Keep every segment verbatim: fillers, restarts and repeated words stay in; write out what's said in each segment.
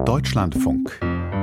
Deutschlandfunk.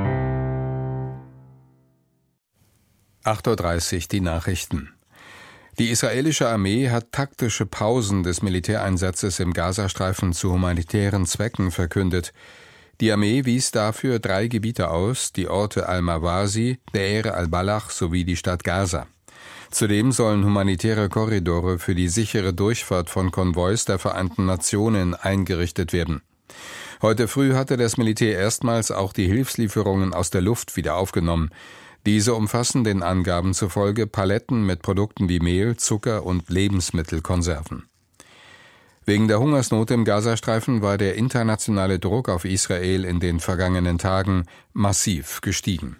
acht Uhr dreißig, die Nachrichten. Die israelische Armee hat taktische Pausen des Militäreinsatzes im Gazastreifen zu humanitären Zwecken verkündet. Die Armee wies dafür drei Gebiete aus, die Orte Al-Mawasi, Deir al-Balach sowie die Stadt Gaza. Zudem sollen humanitäre Korridore für die sichere Durchfahrt von Konvois der Vereinten Nationen eingerichtet werden. Heute früh hatte das Militär erstmals auch die Hilfslieferungen aus der Luft wieder aufgenommen. Diese umfassen den Angaben zufolge Paletten mit Produkten wie Mehl, Zucker und Lebensmittelkonserven. Wegen der Hungersnot im Gazastreifen war der internationale Druck auf Israel in den vergangenen Tagen massiv gestiegen.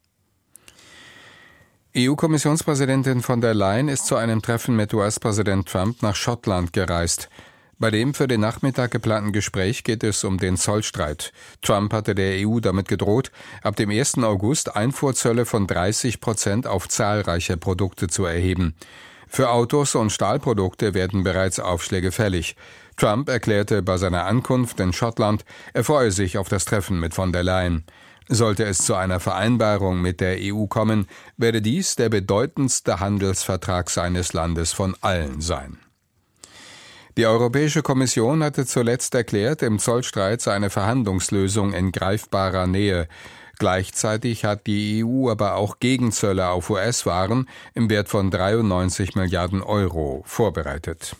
E U-Kommissionspräsidentin von der Leyen ist zu einem Treffen mit U S-Präsident Trump nach Schottland gereist. Bei dem für den Nachmittag geplanten Gespräch geht es um den Zollstreit. Trump hatte der E U damit gedroht, ab dem ersten August Einfuhrzölle von dreißig Prozent auf zahlreiche Produkte zu erheben. Für Autos und Stahlprodukte werden bereits Aufschläge fällig. Trump erklärte bei seiner Ankunft in Schottland, er freue sich auf das Treffen mit von der Leyen. Sollte es zu einer Vereinbarung mit der E U kommen, werde dies der bedeutendste Handelsvertrag seines Landes von allen sein. Die Europäische Kommission hatte zuletzt erklärt, im Zollstreit sei eine Verhandlungslösung in greifbarer Nähe. Gleichzeitig hat die E U aber auch Gegenzölle auf U S-Waren im Wert von dreiundneunzig Milliarden Euro vorbereitet.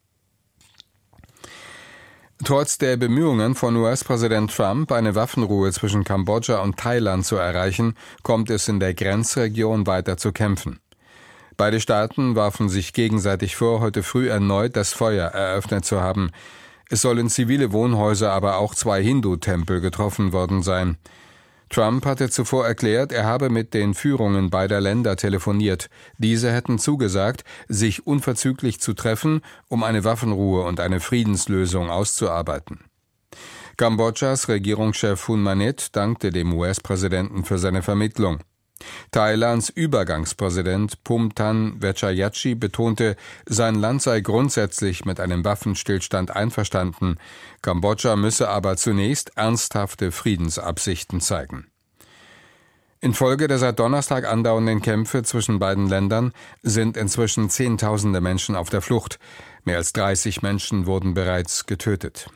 Trotz der Bemühungen von U S-Präsident Trump, eine Waffenruhe zwischen Kambodscha und Thailand zu erreichen, kommt es in der Grenzregion weiter zu Kämpfen. Beide Staaten warfen sich gegenseitig vor, heute früh erneut das Feuer eröffnet zu haben. Es sollen zivile Wohnhäuser, aber auch zwei Hindu-Tempel getroffen worden sein. Trump hatte zuvor erklärt, er habe mit den Führungen beider Länder telefoniert. Diese hätten zugesagt, sich unverzüglich zu treffen, um eine Waffenruhe und eine Friedenslösung auszuarbeiten. Kambodschas Regierungschef Hun Manet dankte dem U S-Präsidenten für seine Vermittlung. Thailands Übergangspräsident Phumtham Wechayachai betonte, sein Land sei grundsätzlich mit einem Waffenstillstand einverstanden. Kambodscha müsse aber zunächst ernsthafte Friedensabsichten zeigen. Infolge der seit Donnerstag andauernden Kämpfe zwischen beiden Ländern sind inzwischen Zehntausende Menschen auf der Flucht. Mehr als dreißig Menschen wurden bereits getötet.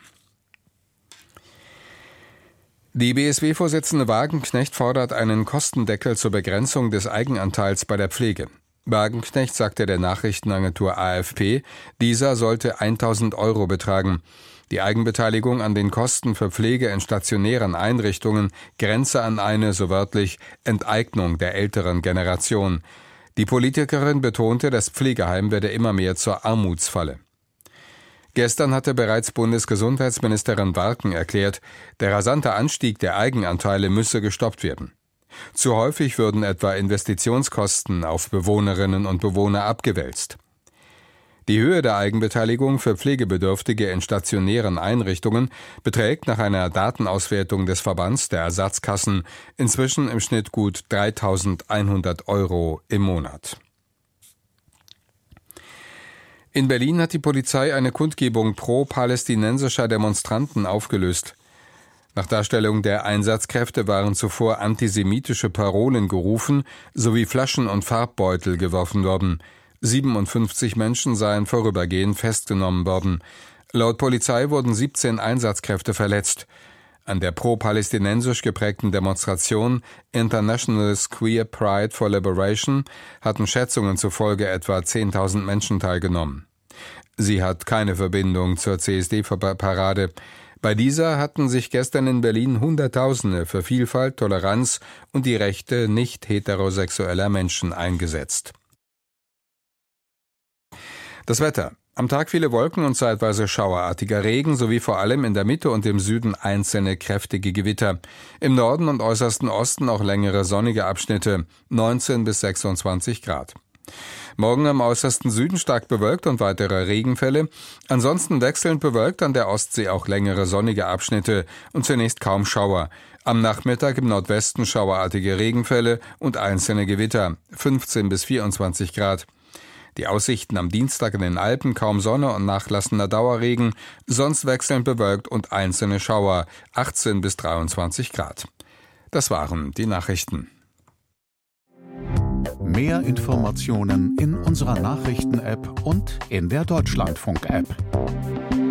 Die B S W-Vorsitzende Wagenknecht fordert einen Kostendeckel zur Begrenzung des Eigenanteils bei der Pflege. Wagenknecht sagte der Nachrichtenagentur A F P, dieser sollte eintausend Euro betragen. Die Eigenbeteiligung an den Kosten für Pflege in stationären Einrichtungen grenze an eine, so wörtlich, Enteignung der älteren Generation. Die Politikerin betonte, das Pflegeheim werde immer mehr zur Armutsfalle. Gestern hatte bereits Bundesgesundheitsministerin Warken erklärt, der rasante Anstieg der Eigenanteile müsse gestoppt werden. Zu häufig würden etwa Investitionskosten auf Bewohnerinnen und Bewohner abgewälzt. Die Höhe der Eigenbeteiligung für Pflegebedürftige in stationären Einrichtungen beträgt nach einer Datenauswertung des Verbands der Ersatzkassen inzwischen im Schnitt gut dreitausendeinhundert Euro im Monat. In Berlin hat die Polizei eine Kundgebung pro-palästinensischer Demonstranten aufgelöst. Nach Darstellung der Einsatzkräfte waren zuvor antisemitische Parolen gerufen sowie Flaschen und Farbbeutel geworfen worden. siebenundfünfzig Menschen seien vorübergehend festgenommen worden. Laut Polizei wurden siebzehn Einsatzkräfte verletzt. An der pro-palästinensisch geprägten Demonstration International Queer Pride for Liberation hatten Schätzungen zufolge etwa zehntausend Menschen teilgenommen. Sie hat keine Verbindung zur C S D-Parade. Bei dieser hatten sich gestern in Berlin Hunderttausende für Vielfalt, Toleranz und die Rechte nicht heterosexueller Menschen eingesetzt. Das Wetter. Am Tag viele Wolken und zeitweise schauerartiger Regen sowie vor allem in der Mitte und im Süden einzelne kräftige Gewitter. Im Norden und äußersten Osten auch längere sonnige Abschnitte, neunzehn bis sechsundzwanzig Grad. Morgen am äußersten Süden stark bewölkt und weitere Regenfälle. Ansonsten wechselnd bewölkt, an der Ostsee auch längere sonnige Abschnitte und zunächst kaum Schauer. Am Nachmittag im Nordwesten schauerartige Regenfälle und einzelne Gewitter, fünfzehn bis vierundzwanzig Grad. Die Aussichten am Dienstag in den Alpen: kaum Sonne und nachlassender Dauerregen, sonst wechselnd bewölkt und einzelne Schauer, achtzehn bis dreiundzwanzig Grad. Das waren die Nachrichten. Mehr Informationen in unserer Nachrichten-App und in der Deutschlandfunk-App.